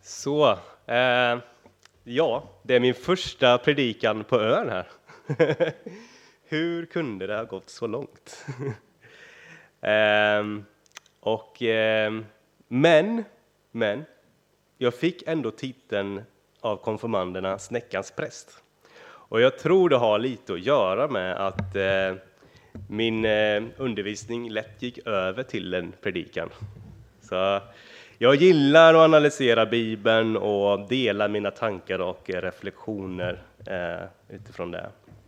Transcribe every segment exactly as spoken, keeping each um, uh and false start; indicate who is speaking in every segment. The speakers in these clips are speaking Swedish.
Speaker 1: Så, eh, ja, det är min första predikan på ön här. Hur kunde det ha gått så långt? eh, och, eh, men, men, jag fick ändå titeln av konfirmanderna Snäckans präst. Och jag tror det har lite att göra med att eh, min eh, undervisning lätt gick över till en predikan. Så jag gillar att analysera Bibeln och dela mina tankar och reflektioner eh, utifrån det.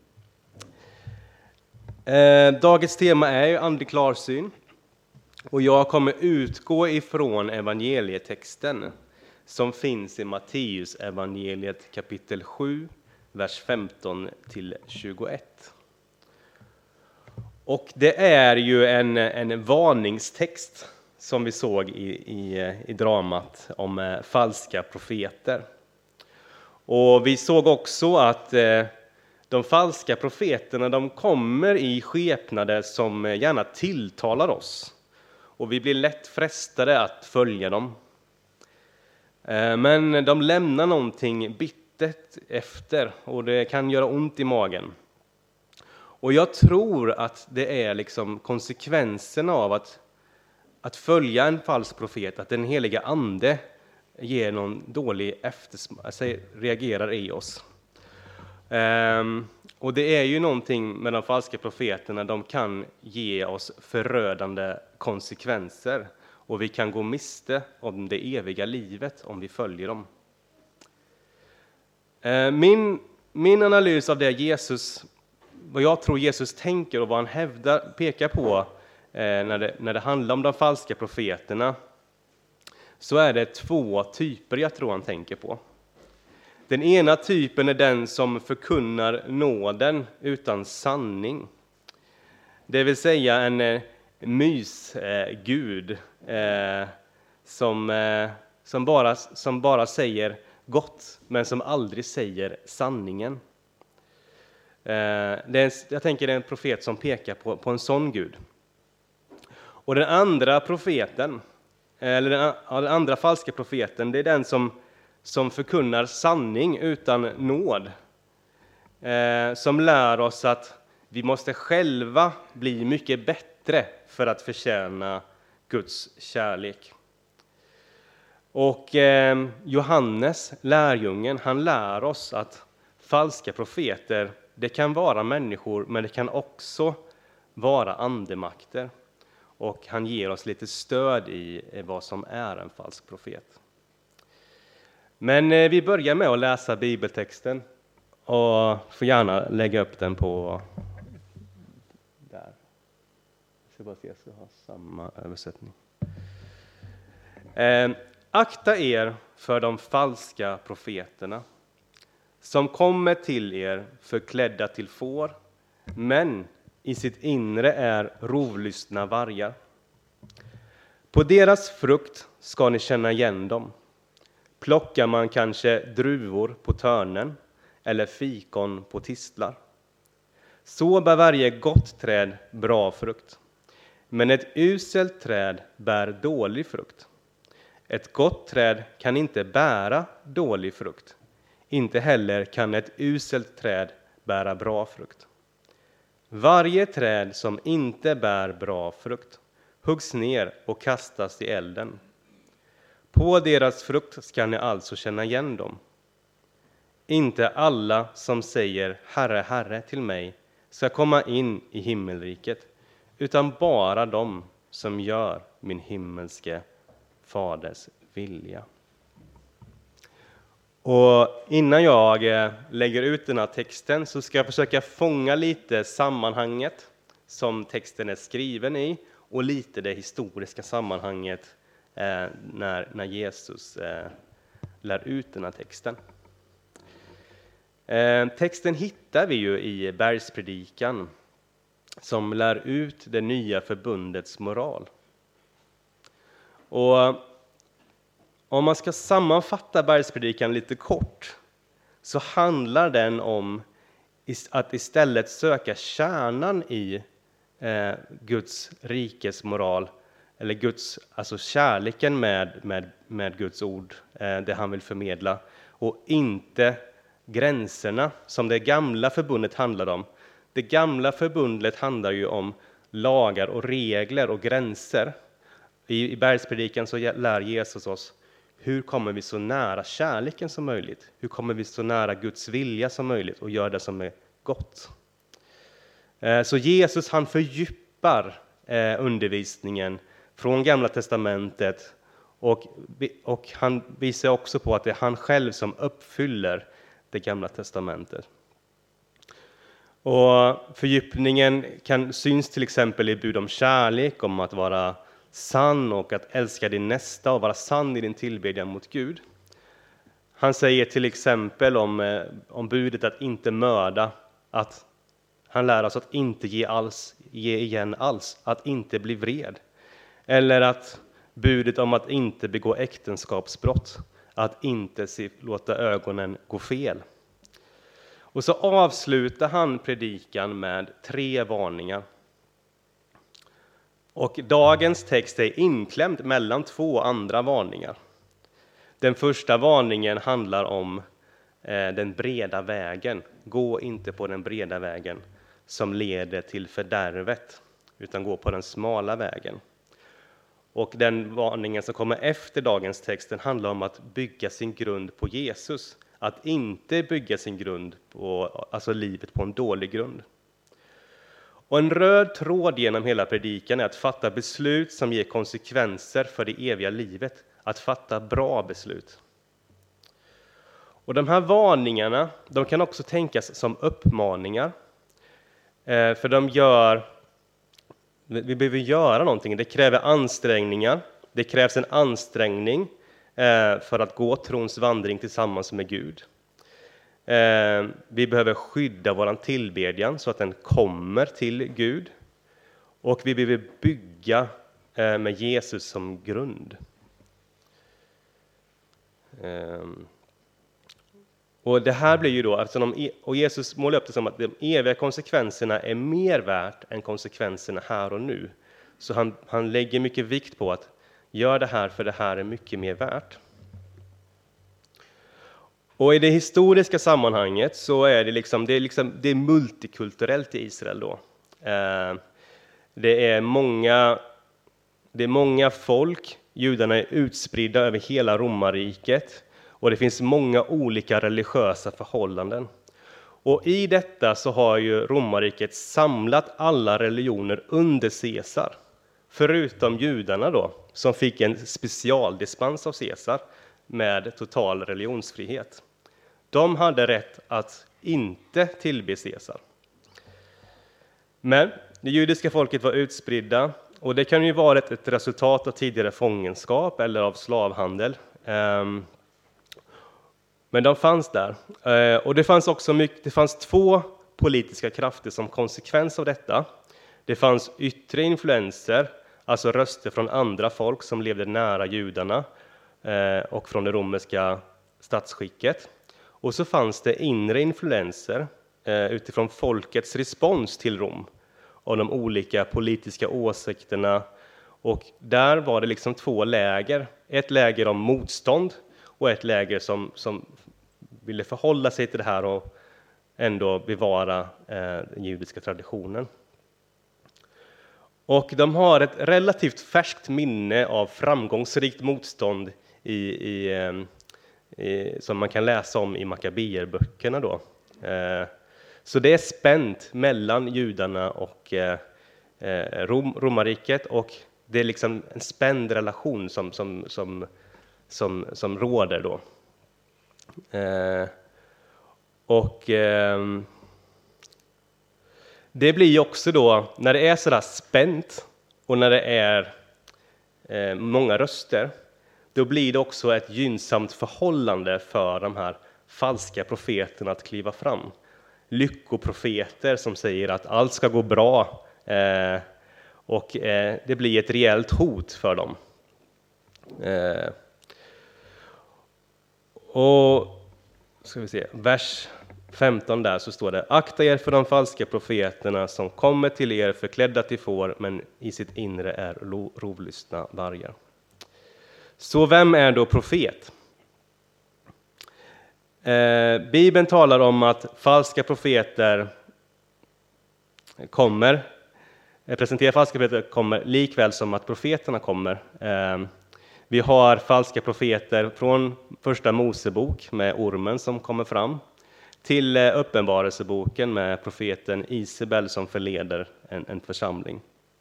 Speaker 1: Eh, dagens tema är ju andlig klarsyn. Och jag kommer utgå ifrån evangelietexten som finns i Matteus evangeliet kapitel sju, vers femton till tjugoett. Och det är ju en, en varningstext som vi såg i, i, i dramat om eh, falska profeter. Och vi såg också att eh, de falska profeterna de kommer i skepnader som gärna tilltalar oss. Och vi blir lätt frestade att följa dem. Eh, men de lämnar någonting bittert efter och det kan göra ont i magen. Och jag tror att det är liksom konsekvenserna av att Att följa en falsk profet, att den heliga ande ger någon dålig eftersmak, alltså reagerar i oss. Um, och det är ju någonting med de falska profeterna, de kan ge oss förödande konsekvenser. Och vi kan gå miste om det eviga livet om vi följer dem. Uh, min, min analys av det Jesus, vad jag tror Jesus tänker och vad han hävdar, pekar på, När det, när det handlar om de falska profeterna, så är det två typer jag tror han tänker på. Den ena typen är den som förkunnar nåden utan sanning. Det vill säga en eh, mysgud eh, som, eh, som, bara, som bara säger gott, men som aldrig säger sanningen. Eh, det är, jag tänker det är en profet som pekar på, på en sån gud. Och den andra profeten, eller den, ja, den andra falska profeten, det är den som, som förkunnar sanning utan nåd. Eh, som lär oss att vi måste själva bli mycket bättre för att förtjäna Guds kärlek. Och eh, Johannes, lärjungen, han lär oss att falska profeter, det kan vara människor, men det kan också vara andemakter. Och han ger oss lite stöd i vad som är en falsk profet. Men vi börjar med att läsa bibeltexten. Och får gärna lägga upp den på... Där. Jag ska bara se så jag har samma översättning. Eh, akta er för de falska profeterna. Som kommer till er förklädda till får. Men i sitt inre är rovlystna vargar. På deras frukt ska ni känna igen dem. Plockar man kanske druvor på törnen eller fikon på tistlar. Så bär varje gott träd bra frukt. Men ett uselt träd bär dålig frukt. Ett gott träd kan inte bära dålig frukt. Inte heller kan ett uselt träd bära bra frukt. Varje träd som inte bär bra frukt huggs ner och kastas i elden. På deras frukt ska ni alltså känna igen dem. Inte alla som säger Herre, Herre till mig ska komma in i himmelriket, utan bara de som gör min himmelske faders vilja. Och innan jag lägger ut den här texten så ska jag försöka fånga lite sammanhanget som texten är skriven i och lite det historiska sammanhanget eh, när, när Jesus eh, lär ut den här texten. Eh, texten hittar vi ju i bergspredikan som lär ut det nya förbundets moral. Och om man ska sammanfatta bergspredikan lite kort så handlar den om att istället söka kärnan i eh, Guds rikes moral eller Guds, alltså kärleken med, med, med Guds ord, eh, det han vill förmedla, och inte gränserna som det gamla förbundet handlade om. Det gamla förbundet handlar ju om lagar och regler och gränser. I, i bergspredikan så lär Jesus oss, hur kommer vi så nära kärleken som möjligt? Hur kommer vi så nära Guds vilja som möjligt och gör det som är gott? Eh, så Jesus, han fördjupar eh, undervisningen från Gamla testamentet, och, och han visar också på att det är han själv som uppfyller det Gamla testamentet. Och fördjupningen kan syns till exempel i bud om kärlek, om att vara sann och att älska din nästa och vara sann i din tillbedjan mot Gud. Han säger till exempel om, om budet att inte mörda, att han lär oss att inte ge, alls, ge igen alls, att inte bli vred. Eller att budet om att inte begå äktenskapsbrott, att inte se, låta ögonen gå fel. Och så avslutar han predikan med tre varningar. Och dagens text är inklämd mellan två andra varningar. Den första varningen handlar om eh, den breda vägen. Gå inte på den breda vägen som leder till fördärvet, utan gå på den smala vägen. Och den varningen som kommer efter dagens text, den handlar om att bygga sin grund på Jesus. Att inte bygga sin grund på, alltså livet på en dålig grund. Och en röd tråd genom hela predikan är att fatta beslut som ger konsekvenser för det eviga livet. Att fatta bra beslut. Och de här varningarna, de kan också tänkas som uppmaningar. Eh, för de gör, vi behöver göra någonting. Det kräver ansträngningar. Det krävs en ansträngning eh, för att gå trons vandring tillsammans med Gud. Eh, vi behöver skydda våran tillbedjan så att den kommer till Gud. Och vi behöver bygga eh, med Jesus som grund. Eh, och det här blir ju då, eftersom de, och Jesus målar upp det som att de eviga konsekvenserna är mer värt än konsekvenserna här och nu. Så han, han lägger mycket vikt på att gör det här, för det här är mycket mer värt. Och i det historiska sammanhanget så är det liksom, det är liksom, det är multikulturellt i Israel då. Eh, det är många, det är många folk, judarna är utspridda över hela romarriket, och det finns många olika religiösa förhållanden. Och i detta så har ju romarriket samlat alla religioner under Caesar, förutom judarna då, som fick en specialdispens av Caesar med total religionsfrihet. De hade rätt att inte tillbe Caesar. Men det judiska folket var utspridda, och det kan ju vara ett, ett resultat av tidigare fångenskap eller av slavhandel. Um, men de fanns där. Uh, och det fanns också mycket, det fanns två politiska krafter som konsekvens av detta. Det fanns yttre influenser, alltså röster från andra folk som levde nära judarna och från det romerska statsskicket. Och så fanns det inre influenser utifrån folkets respons till Rom och de olika politiska åsikterna. Och där var det liksom två läger. Ett läger om motstånd och ett läger som, som ville förhålla sig till det här och ändå bevara eh, den judiska traditionen. Och de har ett relativt färskt minne av framgångsrikt motstånd i, i, i, som man kan läsa om i Makabeerböckerna då. Eh, så det är spänt mellan judarna och eh, Rom, romarriket, och det är liksom en spänd relation som, som, som, som, som råder då. Eh, och eh, det blir också då, när det är sådär spänt och när det är eh, många röster, då blir det också ett gynnsamt förhållande för de här falska profeterna att kliva fram. Lyckoprofeter som säger att allt ska gå bra, eh, och eh, det blir ett rejält hot för dem. Eh, och ska vi se, vers femton där så står det: akta er för de falska profeterna som kommer till er förklädda till får, men i sitt inre är rovlystna vargar. Så vem är då profet? Eh, Bibeln talar om att falska profeter kommer, presenterar falska profeter kommer likväl som att profeterna kommer. Eh, vi har falska profeter från första Mosebok med ormen som kommer fram, till Uppenbarelseboken med profeten Isabel som förleder en, en församling.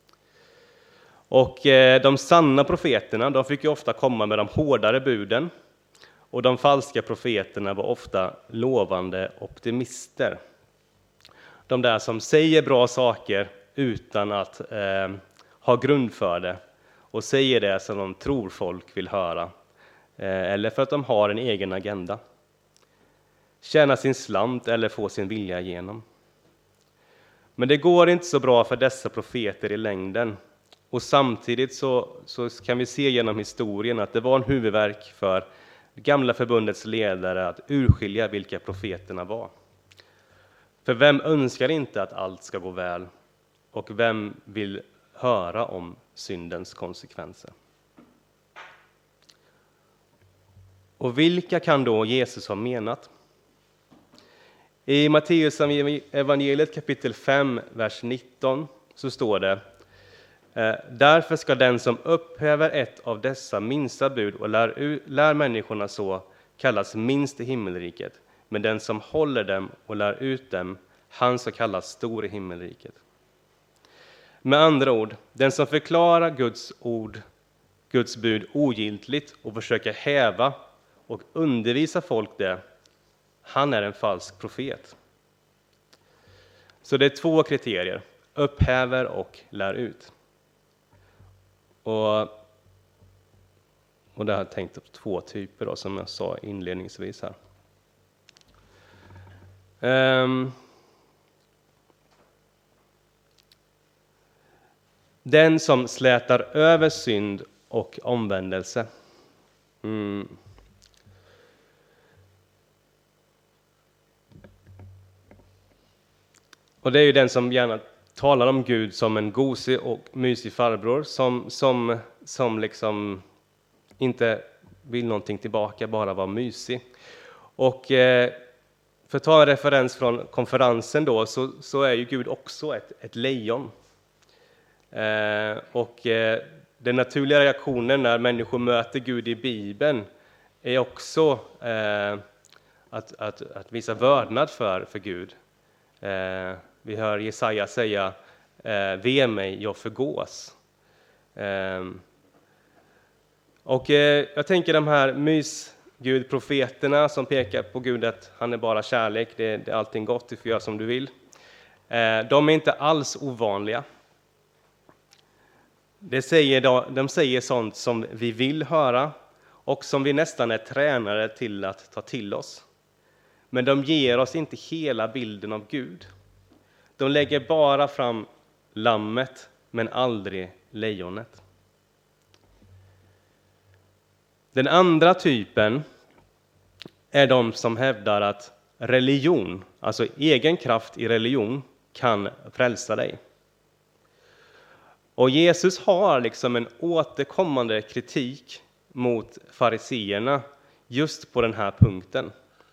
Speaker 1: Och eh, de sanna profeterna, de fick ju ofta komma med de hårdare buden, och de falska profeterna var ofta lovande optimister. De där som säger bra saker utan att eh, ha grund för det, och säger det som de tror folk vill höra, eh, eller för att de har en egen agenda. Tjäna sin slant eller få sin vilja igenom. Men det går inte så bra för dessa profeter i längden. Och samtidigt så, så kan vi se genom historien att det var en huvudvärk för gamla förbundets ledare att urskilja vilka profeterna var. För vem önskar inte att allt ska gå väl? Och vem vill höra om syndens konsekvenser? Och vilka kan då Jesus ha menat? I Matteus evangeliet kapitel fem, vers nitton så står det: därför ska den som upphäver ett av dessa minsta bud och lär, lär människorna så kallas minst i himmelriket, men den som håller dem och lär ut dem, han ska kallas stor i himmelriket. Med andra ord, den som förklarar Guds ord, Guds bud ogiltigt och försöker häva och undervisa folk det, han är en falsk profet. Så det är två kriterier: upphäver och lär ut. Och, och det har jag tänkt på två typer då, som jag sa inledningsvis här. Um, den som slätar över synd och omvändelse. Mm. Och det är ju den som gärna talar om Gud som en gosig och mysig farbror som, som, som liksom inte vill någonting tillbaka, bara vara mysig. Och eh, för att ta en referens från konferensen då, så, så är ju Gud också ett, ett lejon. Eh, och eh, den naturliga reaktionen när människor möter Gud i Bibeln är också eh, att, att, att visa vördnad för, för Gud. Eh, vi hör Jesaja säga: eh, ve mig, jag förgås. Eh, och eh, jag tänker de här mysgudprofeterna som pekar på Gud att han är bara kärlek, det, det är allting gott, du får göra som du vill. Eh, de är inte alls ovanliga. Det säger, de säger sånt som vi vill höra och som vi nästan är tränade till att ta till oss. Men de ger oss inte hela bilden av Gud. De lägger bara fram lammet, men aldrig lejonet. Den andra typen är de som hävdar att religion, alltså egen kraft i religion, kan frälsa dig. Och Jesus har liksom en återkommande kritik mot fariseerna just på den här punkten.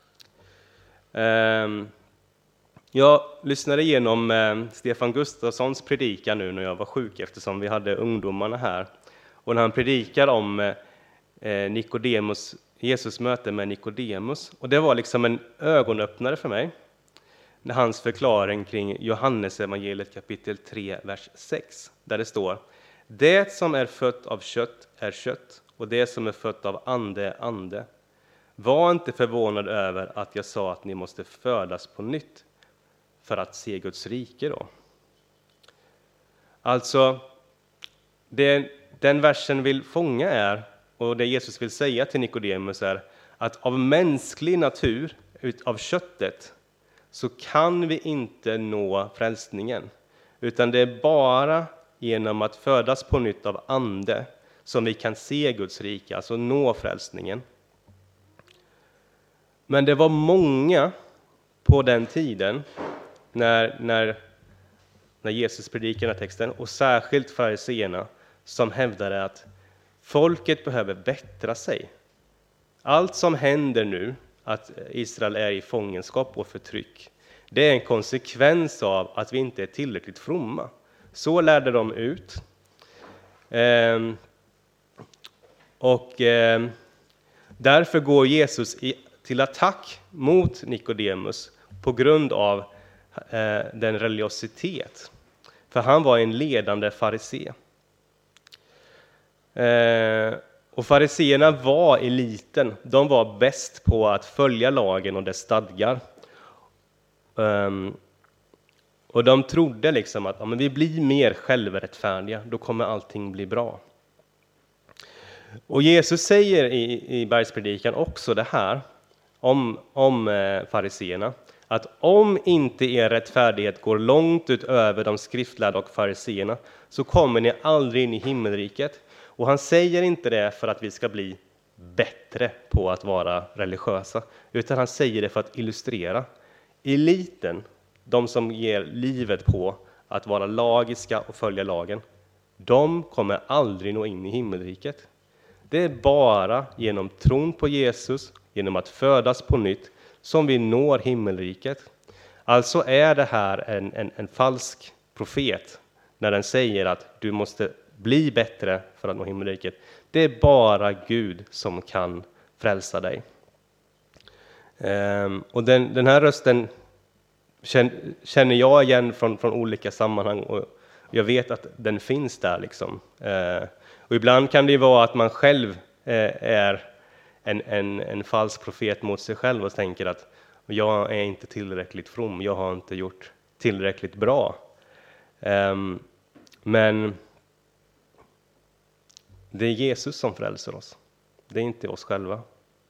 Speaker 1: Jag lyssnade igenom Stefan Gustafssons predikan nu när jag var sjuk, eftersom vi hade ungdomarna här. Och när han predikar om Nikodemus, Jesus möte med Nikodemus. Och det var liksom en ögonöppnare för mig. När hans förklaring kring Johannes evangeliet kapitel tre, vers sex. Där det står: det som är fött av kött är kött, och det som är fött av ande är ande. Var inte förvånad över att jag sa att ni måste födas på nytt för att se Guds rike då. Alltså, det den versen vill fånga är, och det Jesus vill säga till Nikodemus är, att av mänsklig natur, av köttet, så kan vi inte nå frälsningen. Utan det är bara genom att födas på nytt av ande som vi kan se Guds rike, alltså nå frälsningen. Men det var många på den tiden när, när, när Jesus predikade den här texten, och särskilt fariseerna som hävdade att folket behöver bättra sig. Allt som händer nu, att Israel är i fångenskap och förtryck, det är en konsekvens av att vi inte är tillräckligt fromma. Så lärde de ut. Ehm, och ehm, därför går Jesus i, till attack mot Nikodemus på grund av eh, den religiositet. För han var en ledande farisé. Ehm, och fariseerna var eliten. De var bäst på att följa lagen och dess stadgar. Um, och de trodde liksom att ja, men vi blir mer självrättfärdiga, då kommer allting bli bra. Och Jesus säger i, i bergspredikan också det här om, om eh, fariseerna, att om inte er rättfärdighet går långt utöver de skriftlärda och fariseerna, så kommer ni aldrig in i himmelriket. Och han säger inte det för att vi ska bli bättre på att vara religiösa, utan han säger det för att illustrera. Eliten, de som ger livet på att vara lagiska och följa lagen, de kommer aldrig nå in i himmelriket. Det är bara genom tron på Jesus, genom att födas på nytt, som vi når himmelriket. Alltså är det här en, en, en falsk profet när den säger att du måste bli bättre för att nå himmelriket. Det är bara Gud som kan frälsa dig. Um, och den, den här rösten känner jag igen från, från olika sammanhang, och jag vet att den finns där. Liksom. Uh, och ibland kan det vara att man själv uh, är en, en, en falsk profet mot sig själv och tänker att jag är inte tillräckligt from, jag har inte gjort tillräckligt bra. Um, men det är Jesus som frälser oss, det är inte oss själva.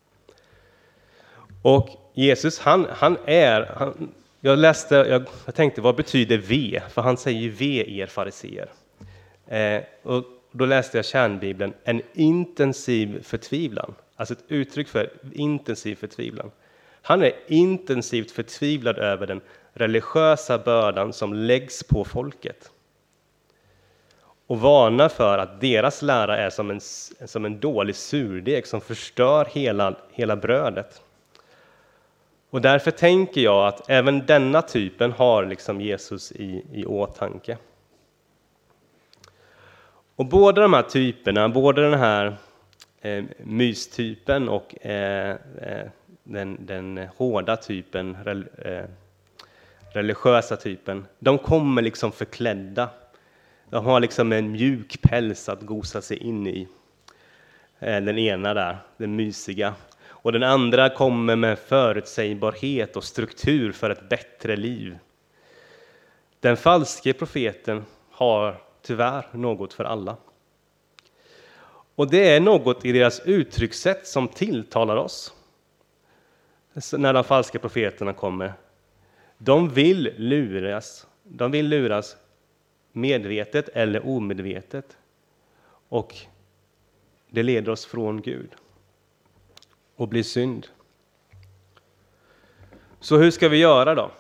Speaker 1: Och Jesus, han, han är, han, jag läste, jag, jag tänkte, vad betyder ve? För han säger ju ve er fariseer. Eh, och då läste jag kärnbibeln, en intensiv förtvivlan. Alltså ett uttryck för intensiv förtvivlan. Han är intensivt förtvivlad över den religiösa bördan som läggs på folket. Och varnar för att deras lära är som en, som en dålig surdeg som förstör hela, hela brödet. Och därför tänker jag att även denna typen har liksom Jesus i, i åtanke. Och båda de här typerna, både den här eh, mystypen och eh, den, den hårda typen, rel, eh, religiösa typen, de kommer liksom förklädda. De har liksom en mjuk päls att gosa sig in i. Eh, den ena där, den mysiga. Och den andra kommer med förutsägbarhet och struktur för ett bättre liv. Den falske profeten har tyvärr något för alla. Och det är något i deras uttryckssätt som tilltalar oss. När de falska profeterna kommer. De vill luras. De vill luras medvetet eller omedvetet. Och det leder oss från Gud. Och blir synd. Så hur ska vi göra då?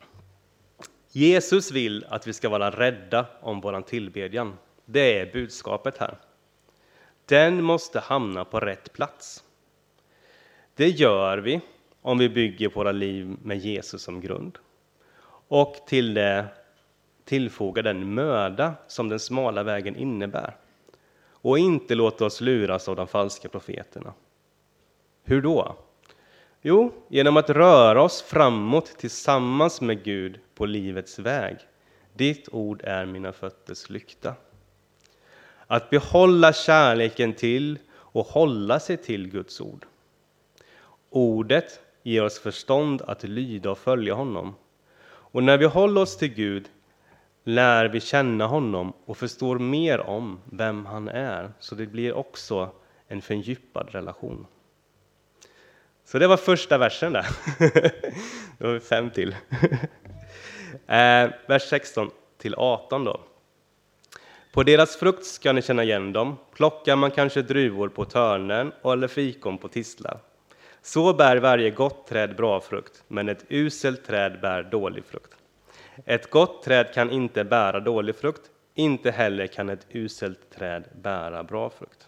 Speaker 1: Jesus vill att vi ska vara rädda om våran tillbedjan. Det är budskapet här. Den måste hamna på rätt plats. Det gör vi om vi bygger våra liv med Jesus som grund. Och till det tillfogar den möda som den smala vägen innebär. Och inte låta oss luras av de falska profeterna. Hur då? Jo, genom att röra oss framåt tillsammans med Gud på livets väg. Ditt ord är mina fötters lykta. Att behålla kärleken till och hålla sig till Guds ord. Ordet ger oss förstånd att lyda och följa honom. Och när vi håller oss till Gud lär vi känna honom och förstår mer om vem han är. Så det blir också en fördjupad relation. Så det var första versen där. Det var fem till. eh, vers sexton till arton då. På deras frukt ska ni känna igen dem. Plockar man kanske druvor på törnen eller fikon på tistlar. Så bär varje gott träd bra frukt, men ett uselt träd bär dålig frukt. Ett gott träd kan inte bära dålig frukt, inte heller kan ett uselt träd bära bra frukt.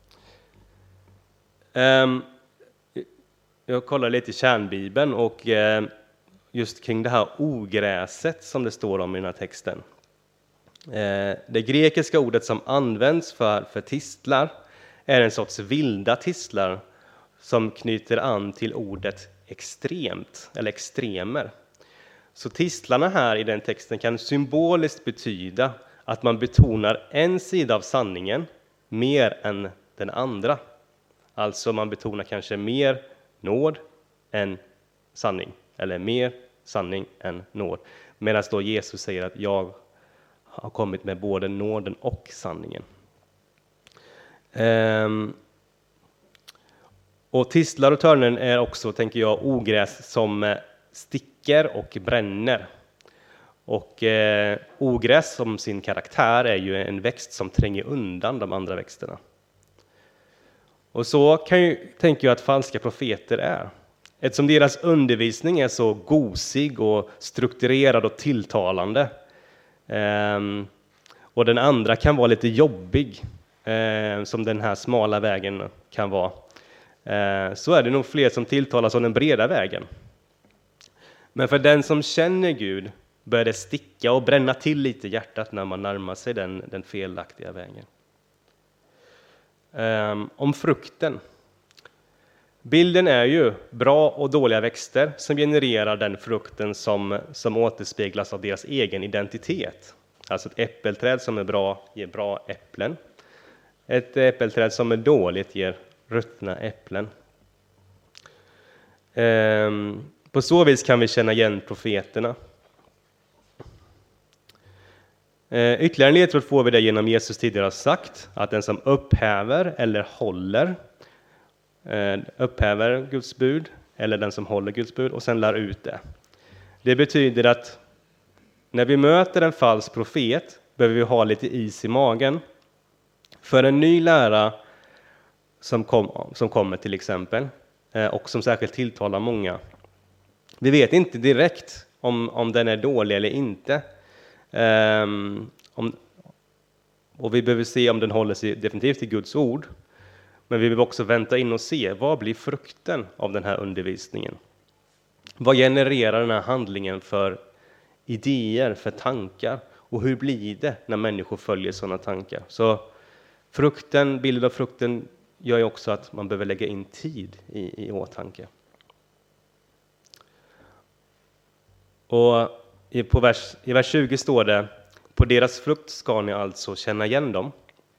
Speaker 1: Um, jag kollar lite i kärnbibeln och uh, just kring det här ogräset som det står om i den här texten. Uh, det grekiska ordet som används för, för tistlar är en sorts vilda tistlar som knyter an till ordet extremt eller extremer. Så tistlarna här i den texten kan symboliskt betyda att man betonar en sida av sanningen mer än den andra. Alltså man betonar kanske mer nåd än sanning, eller mer sanning än nåd. Medan då Jesus säger att jag har kommit med både nåden och sanningen. Um, och tistlar och törnen är också, tänker jag, ogräs som sticker och bränner. Och eh, ogräs som sin karaktär är ju en växt som tränger undan de andra växterna. Och så kan ju, tänker jag att falska profeter är. Eftersom deras undervisning är så gosig och strukturerad och tilltalande. Eh, och den andra kan vara lite jobbig, eh, som den här smala vägen kan vara. Eh, så är det nog fler som tilltalas av den breda vägen. Men för den som känner Gud börjar det sticka och bränna till lite i hjärtat när man närmar sig den, den felaktiga vägen. Um, om frukten. Bilden är ju bra och dåliga växter som genererar den frukten som, som återspeglas av deras egen identitet. Alltså ett äppelträd som är bra ger bra äpplen. Ett äppelträd som är dåligt ger ruttna äpplen. Um, på så vis kan vi känna igen profeterna. Uh, ytterligare en ledtråd får vi det genom Jesus tidigare har sagt att den som upphäver eller håller uh, upphäver Guds bud eller den som håller Guds bud och sen lär ut det. Det betyder att när vi möter en falsk profet behöver vi ha lite is i magen. För en ny lära som, kom, som kommer till exempel uh, och som särskilt tilltalar många. Vi vet inte direkt om, om den är dålig eller inte. Um, om, och vi behöver se om den håller sig definitivt till Guds ord. Men vi behöver också vänta in och se vad blir frukten av den här undervisningen. Vad genererar den här handlingen för idéer, för tankar? Och hur blir det när människor följer sådana tankar? Så frukten, bilden av frukten gör ju också att man behöver lägga in tid i, i åtanke. Och i, på vers, i vers tjugo står det: på deras frukt ska ni alltså känna igen dem.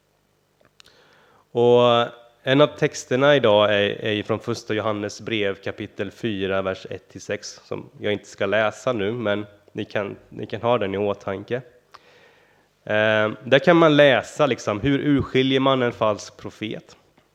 Speaker 1: Och en av texterna idag är, är från första Johannes brev kapitel fyra, vers ett till sex, som jag inte ska läsa nu, men ni kan, ni kan ha den i åtanke. Eh, där kan man läsa liksom, hur urskiljer man en falsk profet.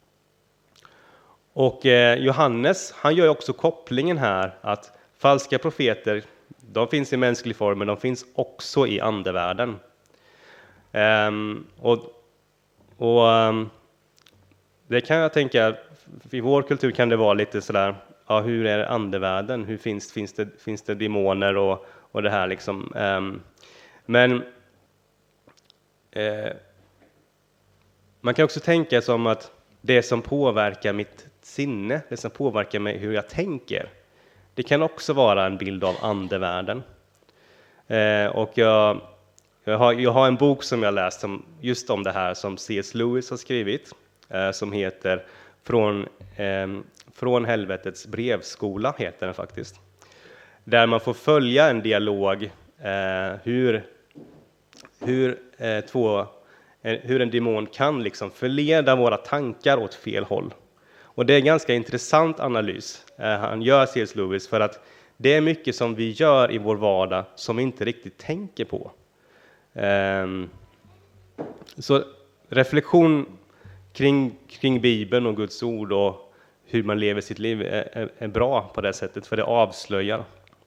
Speaker 1: Och eh, Johannes, han gör också kopplingen här att falska profeter, de finns i mänsklig form, men de finns också i andevärlden. Um, och, och um, det kan jag tänka, i vår kultur kan det vara lite sådär, ja, hur är andevärlden? Hur finns, finns, det, finns det demoner och, och det här liksom? Um, men uh, man kan också tänka som att det som påverkar mitt sinne, det som påverkar mig hur jag tänker, det kan också vara en bild av andevärlden. Eh, och jag, jag, har, jag har en bok som jag läst som, just om det här som C S Lewis har skrivit. Eh, som heter Från, eh, Från helvetets brevskola, heter den faktiskt. Där man får följa en dialog eh, hur, hur, eh, två, eh, hur en demon kan liksom förleda våra tankar åt fel håll. Och det är en ganska intressant analys han gör, C S Lewis, för att det är mycket som vi gör i vår vardag som vi inte riktigt tänker på. Så reflektion kring, kring Bibeln och Guds ord och hur man lever sitt liv är, är bra på det sättet, för det avslöjar.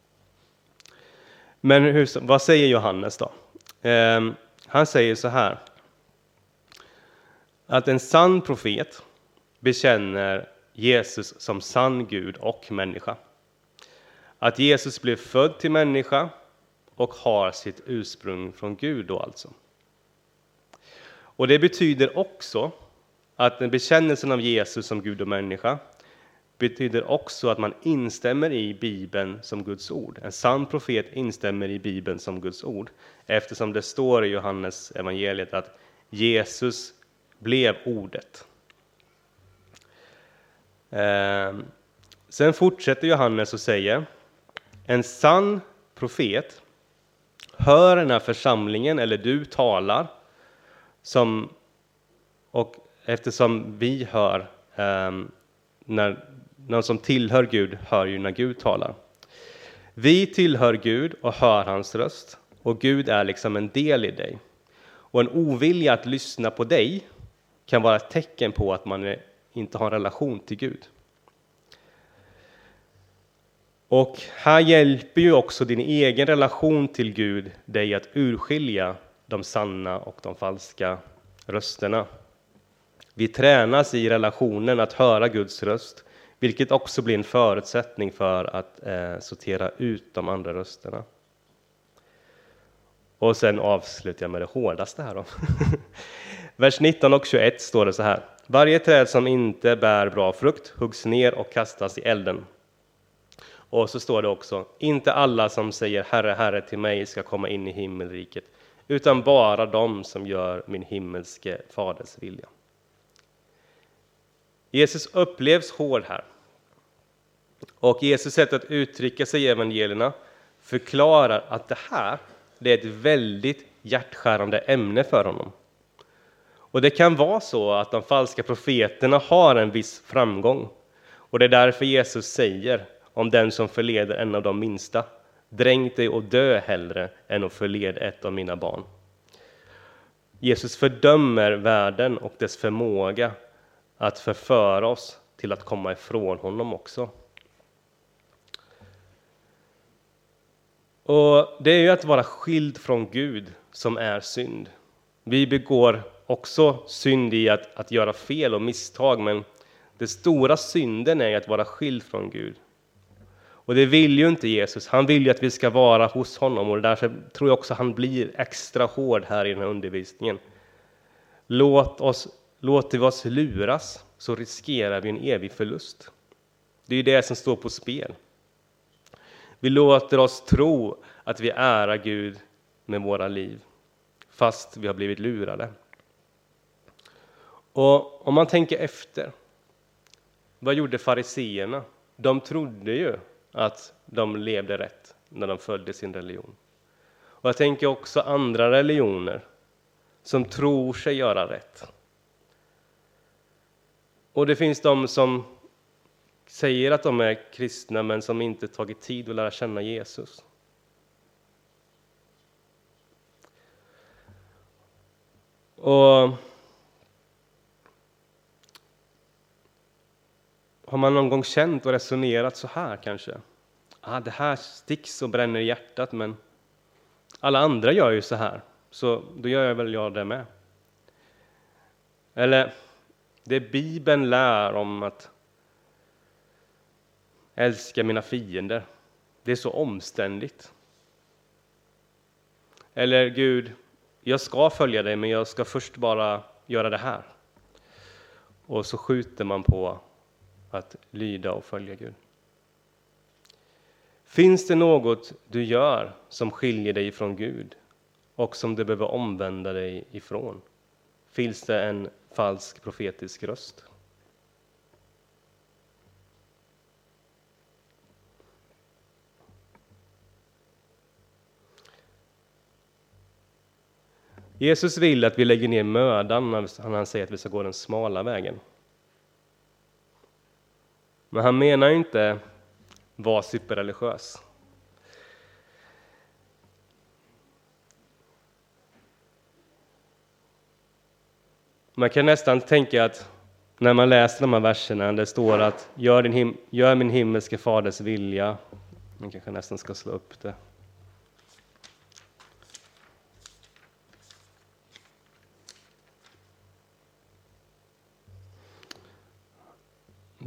Speaker 1: Men hur, vad säger Johannes då? Han säger så här: att en sann profet bekänner Jesus som sann Gud och människa. Att Jesus blev född till människa och har sitt ursprung från Gud då alltså. Och det betyder också att den bekännelsen av Jesus som Gud och människa betyder också att man instämmer i Bibeln som Guds ord. En sann profet instämmer i Bibeln som Guds ord, eftersom det står i Johannes evangeliet att Jesus blev ordet. Eh, sen fortsätter Johannes och säger: en sann profet hör den här församlingen, eller du talar, som, och eftersom vi hör, eh, när någon som tillhör Gud hör ju när Gud talar. Vi tillhör Gud och hör hans röst, och Gud är liksom en del i dig. Och en ovilja att lyssna på dig kan vara ett tecken på att man inte har en relation till Gud. Och här hjälper ju också din egen relation till Gud dig att urskilja de sanna och de falska rösterna. Vi tränas i relationen att höra Guds röst, vilket också blir en förutsättning för att eh, sortera ut de andra rösterna. Och sen avslutar jag med det hårdaste här då. Vers nitton och tjugoett står det så här: varje träd som inte bär bra frukt huggs ner och kastas i elden. Och så står det också: inte alla som säger Herre, Herre till mig ska komma in i himmelriket, utan bara de som gör min himmelske faders vilja. Jesus upplevs hård här. Och Jesus sätt att uttrycka sig i evangelierna förklarar att det här det är ett väldigt hjärtskärande ämne för honom. Och det kan vara så att de falska profeterna har en viss framgång. Och det är därför Jesus säger om den som förleder en av de minsta: dränk dig och dö hellre än att förleda ett av mina barn. Jesus fördömer världen och dess förmåga att förföra oss till att komma ifrån honom också. Och det är ju att vara skild från Gud som är synd. Vi begår också synd i att, att göra fel och misstag, men den stora synden är att vara skild från Gud. Och det vill ju inte Jesus. Han vill ju att vi ska vara hos honom, och därför tror jag också han blir extra hård här i den här undervisningen. Låt oss, låter vi oss luras så riskerar vi en evig förlust. Det är ju det som står på spel. Vi låter oss tro att vi ärar Gud med våra liv, fast vi har blivit lurade. Och om man tänker efter, vad gjorde fariseerna? De trodde ju att de levde rätt när de följde sin religion. Och jag tänker också andra religioner som tror sig göra rätt. Och det finns de som säger att de är kristna men som inte tagit tid att lära känna Jesus. Och har man någon gång känt och resonerat så här kanske? Ah, det här sticks och bränner i hjärtat, men alla andra gör ju så här, så då gör jag väl jag det med. Eller det Bibeln lär om att älska mina fiender, det är så omständigt. Eller Gud, jag ska följa dig, men jag ska först bara göra det här. Och så skjuter man på att lyda och följa Gud. Finns det något du gör som skiljer dig från Gud och som du behöver omvända dig ifrån? Finns det en falsk profetisk röst? Jesus vill att vi lägger ner mödan när han säger att vi ska gå den smala vägen. Men han menar inte vara superreligiös. Man kan nästan tänka att när man läser de här verserna, det står att gör, din him- gör min himmelske faders vilja. Man kanske nästan ska slå upp det.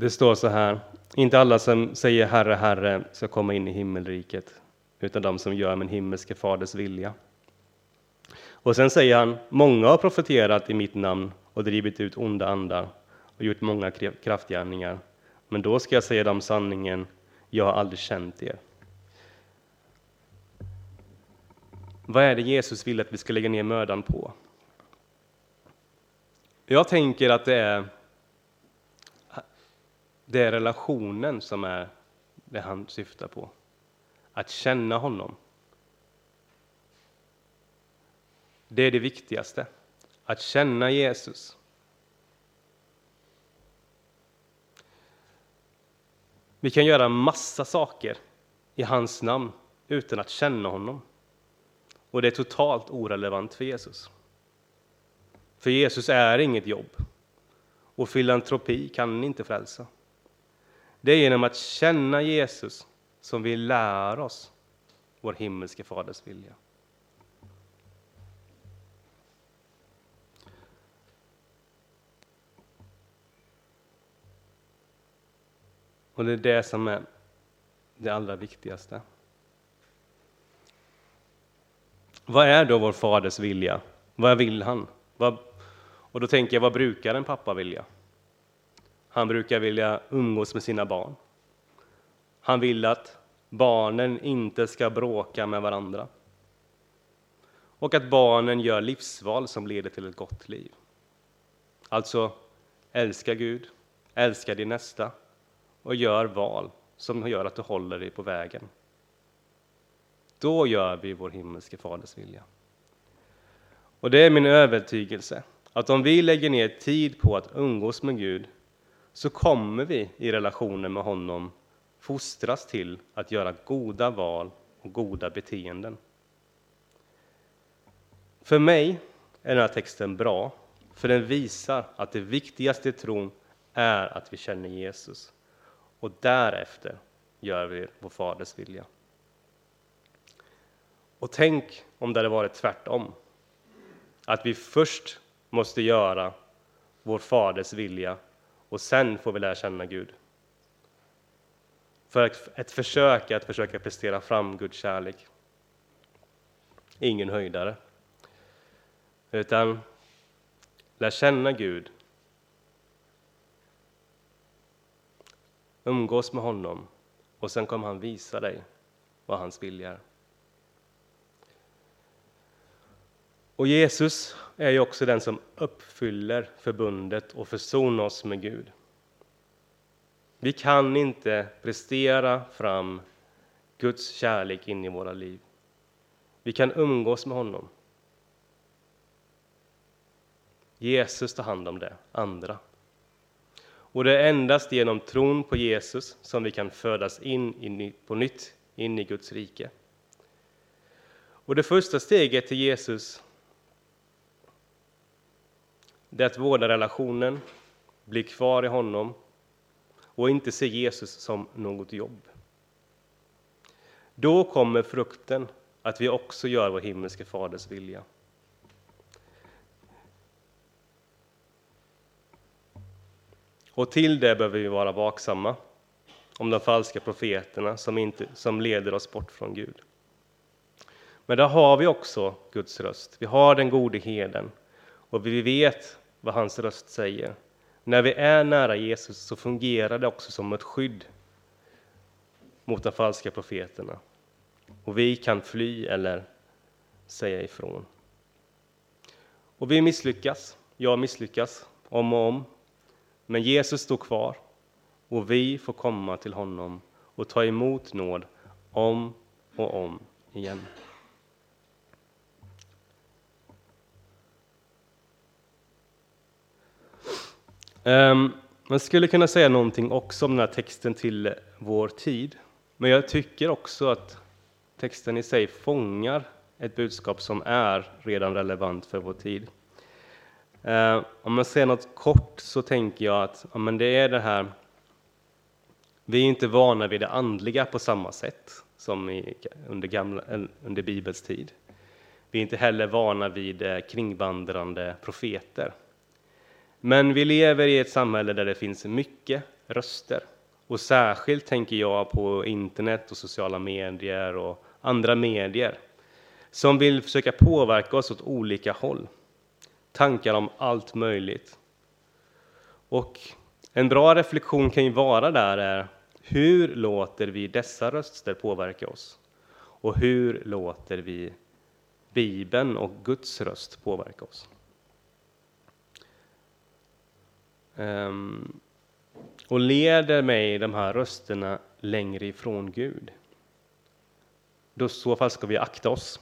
Speaker 1: Det står så här: inte alla som säger Herre, Herre ska komma in i himmelriket, utan de som gör min himmelske faders vilja. Och sen säger han: många har profeterat i mitt namn och drivit ut onda andar och gjort många kraftgärningar. Men då ska jag säga dem sanningen: jag har aldrig känt er. Vad är det Jesus vill att vi ska lägga ner mödan på? Jag tänker att det är, det är relationen som är det han syftar på. Att känna honom. Det är det viktigaste. Att känna Jesus. Vi kan göra massa saker i hans namn utan att känna honom. Och det är totalt orelevant för Jesus. För Jesus är inget jobb. Och filantropi kan inte frälsa. Det är genom att känna Jesus som vi lär oss vår himmelske faders vilja. Och det är det som är det allra viktigaste. Vad är då vår faders vilja? Vad vill han? Vad, och då tänker jag, vad brukar en pappa vilja? Han brukar vilja umgås med sina barn. Han vill att barnen inte ska bråka med varandra. Och att barnen gör livsval som leder till ett gott liv. Alltså, älska Gud, älska din nästa och gör val som gör att du håller dig på vägen. Då gör vi vår himmelske faders vilja. Och det är min övertygelse att om vi lägger ner tid på att umgås med Gud, så kommer vi i relationen med honom fostras till att göra goda val och goda beteenden. För mig är den här texten bra, för den visar att det viktigaste i tron är att vi känner Jesus. Och därefter gör vi vår faders vilja. Och tänk om det hade varit tvärtom. Att vi först måste göra vår faders vilja och sen får vi lära känna Gud. För ett försök att försöka prestera fram Guds kärlek. Ingen höjdare. Utan lär känna Gud. Umgås med honom och sen kommer han visa dig vad hans vilja är. Och Jesus är ju också den som uppfyller förbundet och försonar oss med Gud. Vi kan inte prestera fram Guds kärlek in i våra liv. Vi kan umgås med honom. Jesus tar hand om det andra. Och det är endast genom tron på Jesus som vi kan födas in, in på nytt in i Guds rike. Och det första steget till Jesus, det är att vårda relationen, bli kvar i honom och inte se Jesus som något jobb. Då kommer frukten att vi också gör vår himmelske faders vilja. Och till det behöver vi vara vaksamma om de falska profeterna som, inte, som leder oss bort från Gud. Men där har vi också Guds röst. Vi har den gode herden och vi vet vad hans röst säger. När vi är nära Jesus så fungerar det också som ett skydd mot de falska profeterna. Och vi kan fly eller säga ifrån. Och vi misslyckas. Jag misslyckas om och om. Men Jesus står kvar och vi får komma till honom och ta emot nåd om och om igen. Um, man skulle kunna säga någonting också om den här texten till vår tid. Men jag tycker också att texten i sig fångar ett budskap som är redan relevant för vår tid. Uh, om man säger något kort så tänker jag att ja, men det är det här. Vi är inte vana vid det andliga på samma sätt som i, under, gamla, under Bibelns tid. Vi är inte heller vana vid eh, kringvandrande profeter. Men vi lever i ett samhälle där det finns mycket röster. Och särskilt tänker jag på internet och sociala medier och andra medier som vill försöka påverka oss åt olika håll. Tankar om allt möjligt. Och en bra reflektion kan ju vara där är: hur låter vi dessa röster påverka oss? Och hur låter vi Bibeln och Guds röst påverka oss? Um, och leder mig de här rösterna längre ifrån Gud? Då i så fall ska vi akta oss.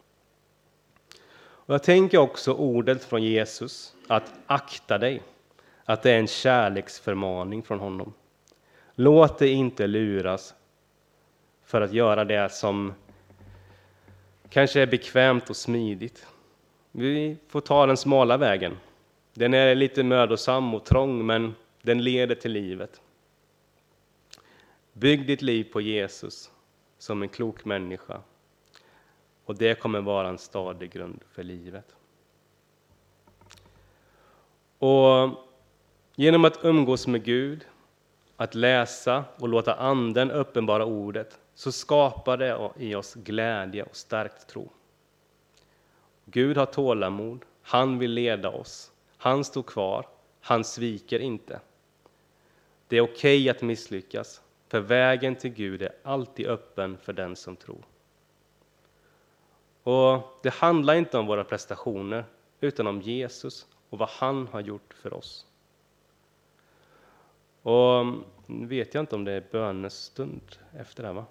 Speaker 1: Och jag tänker också ordet från Jesus, att akta dig, att det är en kärleksförmaning från honom. Låt dig inte luras för att göra det som kanske är bekvämt och smidigt. Vi får ta den smala vägen. Den är lite mödosam och trång, men den leder till livet. Bygg ditt liv på Jesus som en klok människa. Och det kommer vara en stadig grund för livet. Och genom att umgås med Gud, att läsa och låta anden uppenbara ordet, så skapar det i oss glädje och stärkt tro. Gud har tålamod, han vill leda oss, han står kvar, han sviker inte. Det är okej att misslyckas, för vägen till Gud är alltid öppen för den som tror. Och det handlar inte om våra prestationer, utan om Jesus och vad han har gjort för oss. Och nu vet jag inte om det är bönestund efter det här, va?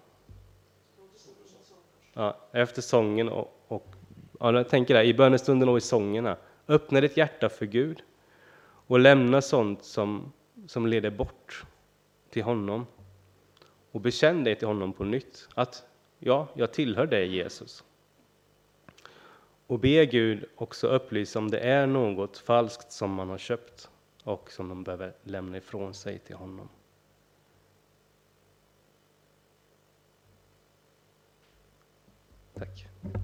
Speaker 1: Ja, efter sången och, och ja, jag tänker där, i bönestunden och i sångerna. Öppna ditt hjärta för Gud och lämna sånt som, som leder bort till honom. Och bekänn dig till honom på nytt. Att ja, jag tillhör dig, Jesus. Och be Gud också upplysa om det är något falskt som man har köpt och som man behöver lämna ifrån sig till honom. Tack.